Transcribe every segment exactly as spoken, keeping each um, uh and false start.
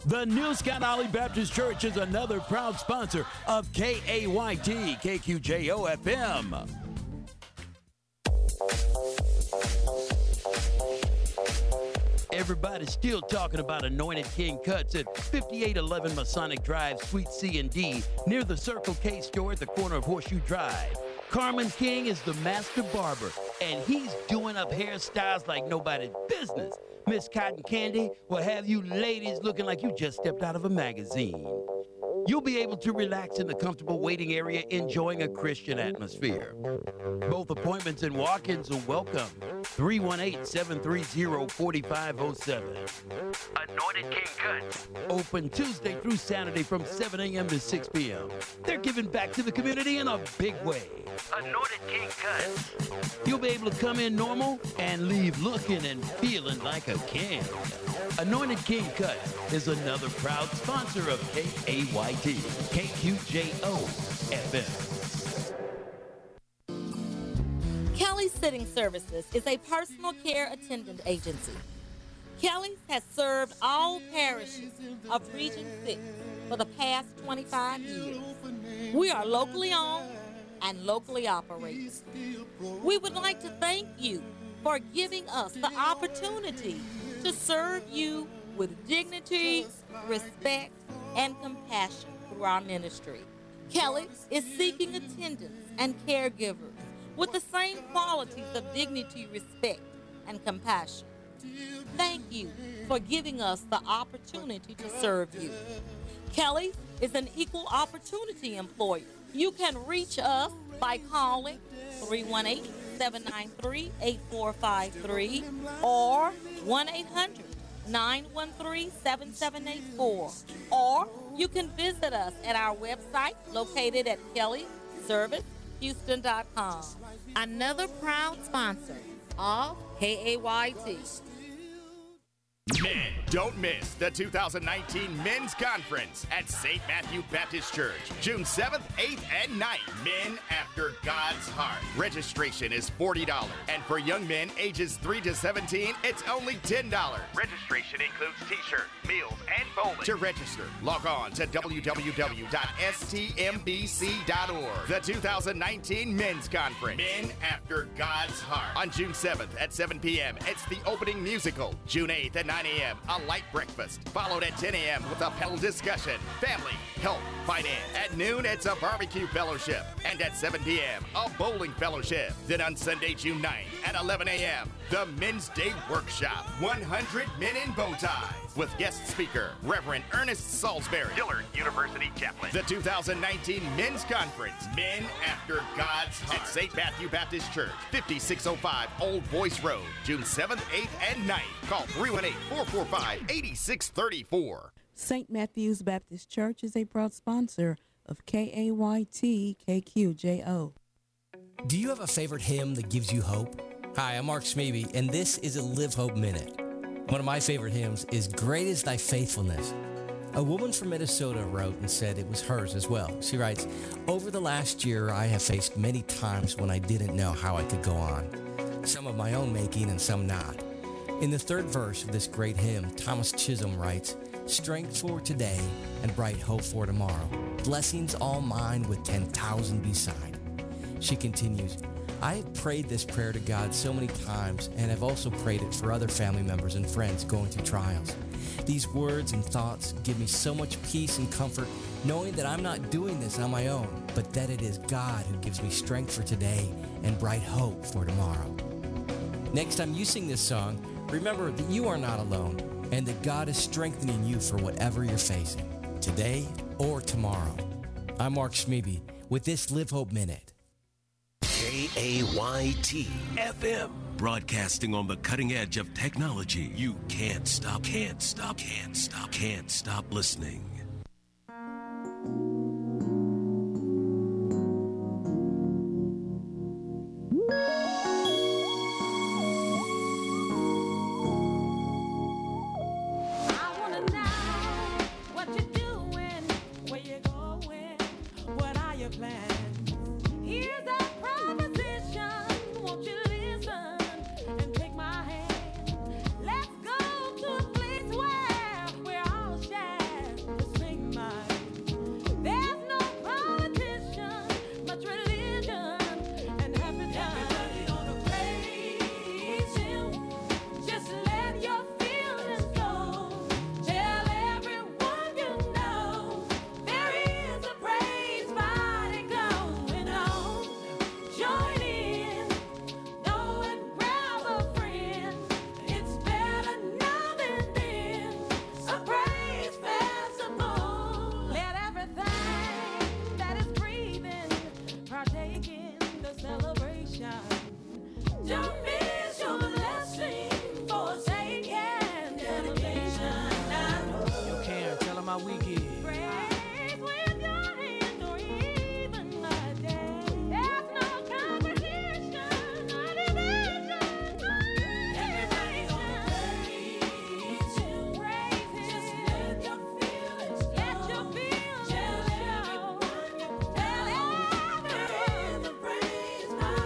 The New Scott Ollie Baptist Church is another proud sponsor of K A Y T, K Q J O F M. Everybody's still talking about Anointed King Cuts at fifty-eight eleven Masonic Drive, Suite C and D, near the Circle K store at the corner of Horseshoe Drive. Carmen King is the master barber, and he's doing up hairstyles like nobody's business. Miss Cotton Candy will have you ladies looking like you just stepped out of a magazine. You'll be able to relax in the comfortable waiting area, enjoying a Christian atmosphere. Both appointments and walk-ins are welcome. three one eight, seven three zero, four five zero seven. Anointed King Cuts. Open Tuesday through Saturday from seven a.m. to six p.m. They're giving back to the community in a big way. Anointed King Cuts. You'll be able to come in normal and leave looking and feeling like a king. Anointed King Cuts is another proud sponsor of K A Y T, K Q J O F M. Kelly's Sitting Services is a personal care attendant agency. Kelly's has served all parishes of Region six for the past twenty-five years. We are locally owned and locally operated. We would like to thank you for giving us the opportunity to serve you with dignity, respect, and compassion through our ministry. Kelly is seeking attendants and caregivers with the same qualities of dignity, respect, and compassion. Thank you for giving us the opportunity to serve you. Kelly is an equal opportunity employer. You can reach us by calling three one eight, seven nine three, eight four five three or one eight hundred, nine one three, seven seven eight four. Or you can visit us at our website located at kelly service houston dot com. Another proud sponsor of K A Y T. Men, don't miss the two thousand nineteen Men's Conference at Saint Matthew Baptist Church, June seventh, eighth, and ninth. Men After God's Heart. Registration is forty dollars, and for young men ages three to seventeen, it's only ten dollars. Registration includes t-shirts, meals, and bowling. To register, log on to w w w dot s t m b c dot org. The two thousand nineteen Men's Conference. Men After God's Heart. On June seventh at seven p.m., it's the opening musical. June eighth at nine a.m., a light breakfast, followed at ten a.m. with a panel discussion, family, health, finance. At noon, it's a barbecue fellowship, and at seven p.m., a bowling fellowship. Then on Sunday, June ninth at eleven a.m., the Men's Day Workshop, one hundred Men in Bow Ties, with guest speaker, Reverend Ernest Salisbury, Dillard University chaplain. The two thousand nineteen Men's Conference, Men After God's Heart, at Saint Matthew Baptist Church, fifty-six oh five Old Boys Road, June seventh, eighth, and ninth. Call three one eight, four four five, eight six three four. Saint Matthew's Baptist Church is a proud sponsor of K A Y T K Q J O. Do you have a favorite hymn that gives you hope? Hi, I'm Mark Smeby, and this is a Live Hope Minute. One of my favorite hymns is Great is Thy Faithfulness. A woman from Minnesota wrote and said it was hers as well. She writes, over the last year, I have faced many times when I didn't know how I could go on. Some of my own making and some not. In the third verse of this great hymn, Thomas Chisholm writes, strength for today and bright hope for tomorrow. Blessings all mine with ten thousand beside. She continues, I have prayed this prayer to God so many times, and have also prayed it for other family members and friends going through trials. These words and thoughts give me so much peace and comfort, knowing that I'm not doing this on my own, but that it is God who gives me strength for today and bright hope for tomorrow. Next time you sing this song, remember that you are not alone, and that God is strengthening you for whatever you're facing, today or tomorrow. I'm Mark Smeby with this Live Hope Minute. K A Y T F M, broadcasting on the cutting edge of technology. You can't stop, can't stop, can't stop, can't stop listening. Let's go to a place where we're all sharing. we get. Praise with your hands or even my day. There's no competition, no division. Everybody gonna praise you. Praise Him. Just let your feelings go. Let your feelings Tell show. Everyone you Tell everyone. There's a praise party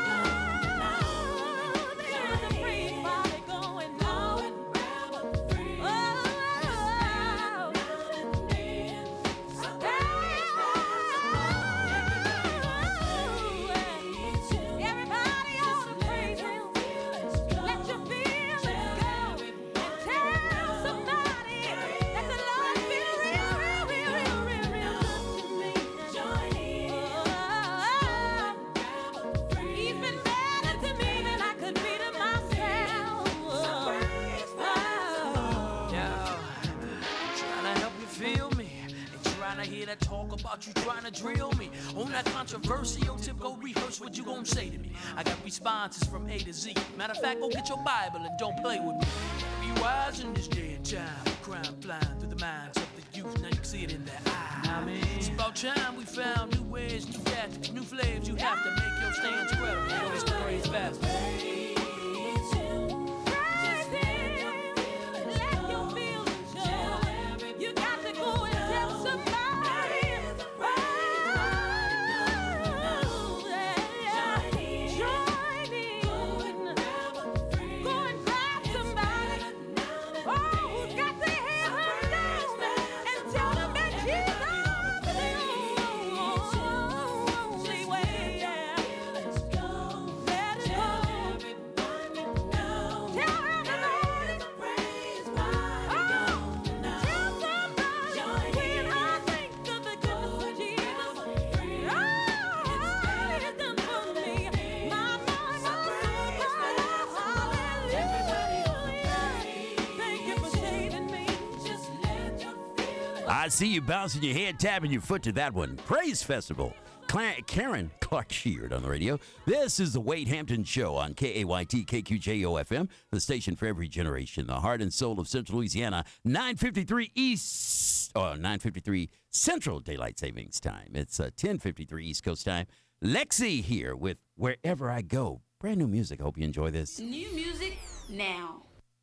going on. There's a praise party going on. Grab a friend. Oh, everybody ought to praise Him. Let your feelings go and tell somebody that the Lord feel real, real, real, real, real, real good to me. Join in. He's been better to me than I could be to myself. Yeah, trying to help you feel me. Ain't trying to hear that talk about you trying to drill me. On that controversial tip, go rehearse what you gon' say to me. I got responses from A to Z. Matter of fact, go get your Bible and don't play with me. Be wise in this day and time. Crime flying through the minds of the youth. Now you can see it in their eyes. I mean, it's about time we found new ways, new tactics, new flavors. You have to make your stance credible. You know it's the praise fast. Praise Him. Let your feelings show. You got to go and tell somebody. Oh, yeah. Join in. Go and grab somebody. Oh, who's got their head hung down and tell them that Jesus is the only way. Yeah. Let it go. Tell everybody. Oh, tell somebody when I think of the goodness of Jesus. Oh, it's done for me. My, my, my soul. Hallelujah. Thank you for saving me. Just let your feelings I see you bouncing your head, tapping your foot to that one. Praise Festival. Cla- Karen Clark Sheard on the radio. This is the Wade Hampton Show on K A Y T K Q J O F M, the station for every generation, the heart and soul of Central Louisiana. nine fifty-three East, or nine fifty-three Central Daylight Savings Time. It's uh, ten fifty-three East Coast time. Lexi here with Wherever I Go. Brand new music. Hope you enjoy this. New music now.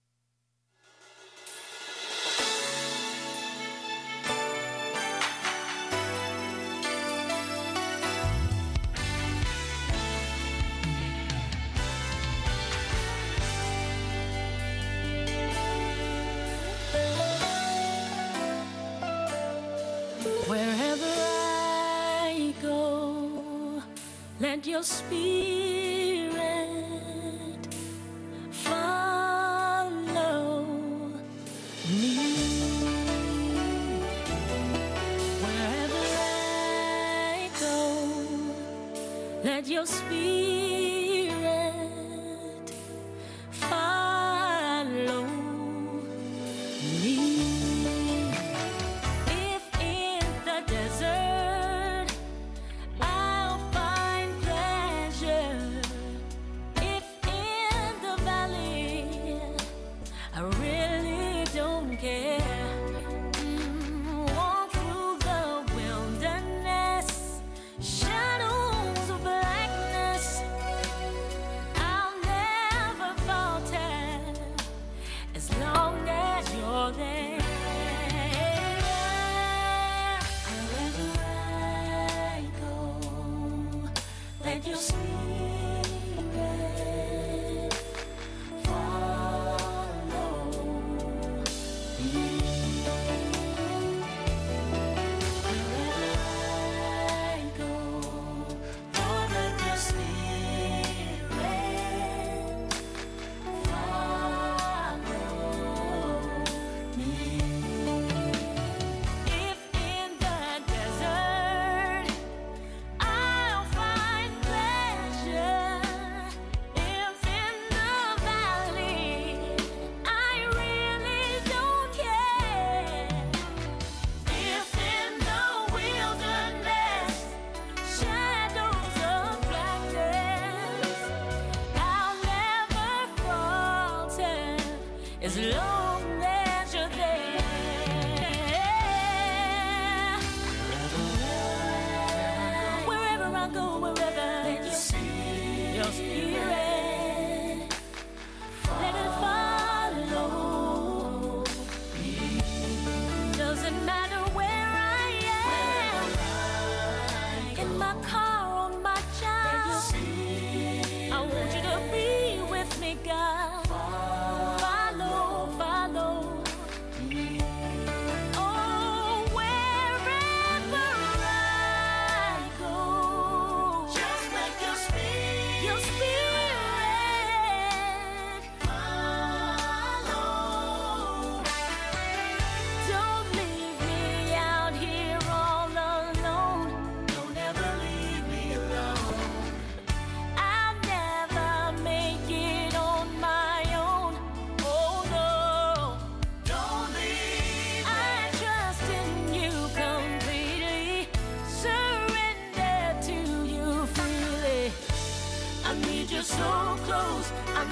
Wherever I go, let your spirit follow me. Wherever I go, let your spirit follow me. If in the desert I'll find pleasure, if in the valley I really don't care. Mm, walk through the wilderness, shadows of blackness,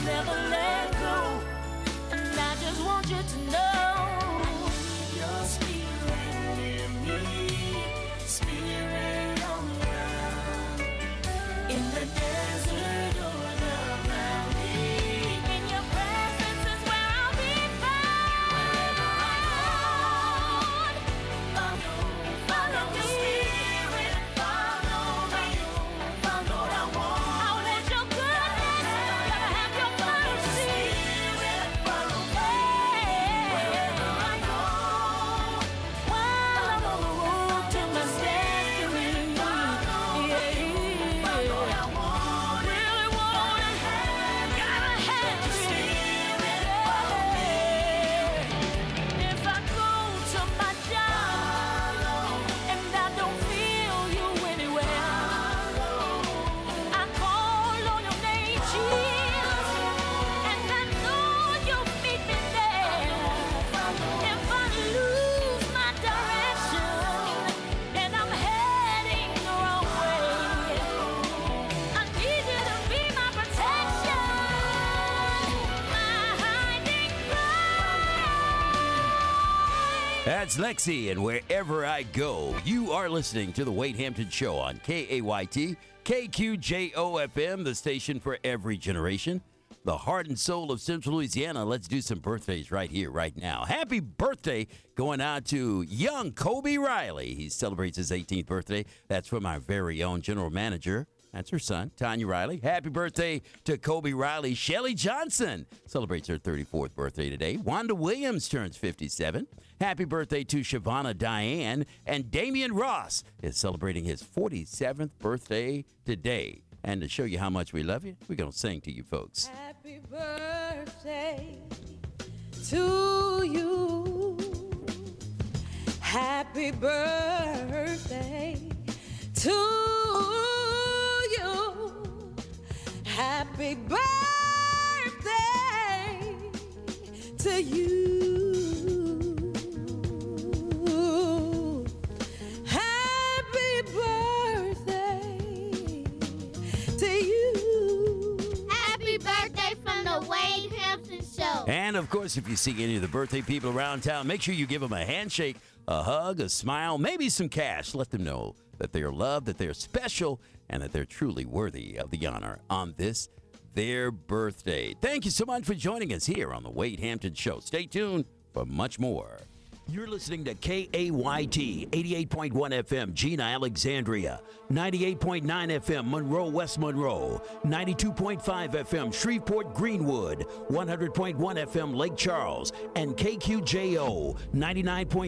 never let go. And I just want you to know I need your spirit near me, spirit on the ground, in the desert or the valley. In your presence is where I'll be found. Wherever I go, follow, follow the spirit, follow me, follow I want. I want your goodness, gotta have your mercy. Follow me, wherever I go, while I'm on the road to my destiny. Yeah, follow I want, really want it, gotta have your spirit. Follow me. If I go to my job and I don't feel you anywhere, I call on your name, Jesus, and I know you'll meet me there. If I lose my direction and I'm heading the wrong way, I need you to be my protection, my hiding place. That's Lexi, and wherever I go, you are listening to the Wade Hampton Show on K A Y T, K Q J O F M, the station for every generation, the heart and soul of Central Louisiana. Let's do some birthdays right here, right now. Happy birthday going out to young Kobe Riley. He celebrates his eighteenth birthday. That's from our very own general manager. That's her son, Tanya Riley. Happy birthday to Kobe Riley. Shelly Johnson celebrates her thirty-fourth birthday today. Wanda Williams turns fifty-seven. Happy birthday to Shavonna Diane. And Damian Ross is celebrating his forty-seventh birthday today. And to show you how much we love you, we're going to sing to you folks. Happy birthday to you. Happy birthday to you. Happy birthday to you. Happy birthday to you. Happy birthday from the Wade Hampton Show. And, of course, if you see any of the birthday people around town, make sure you give them a handshake, a hug, a smile, maybe some cash. Let them know that they are loved, that they are special, and that they're truly worthy of the honor on this, their birthday. Thank you so much for joining us here on the Wade Hampton Show. Stay tuned for much more. You're listening to K A Y T, eighty-eight point one F M, Gina, Alexandria, ninety-eight point nine F M, Monroe, West Monroe, ninety-two point five F M, Shreveport, Greenwood, one hundred point one F M, Lake Charles, and K Q J O, ninety-nine point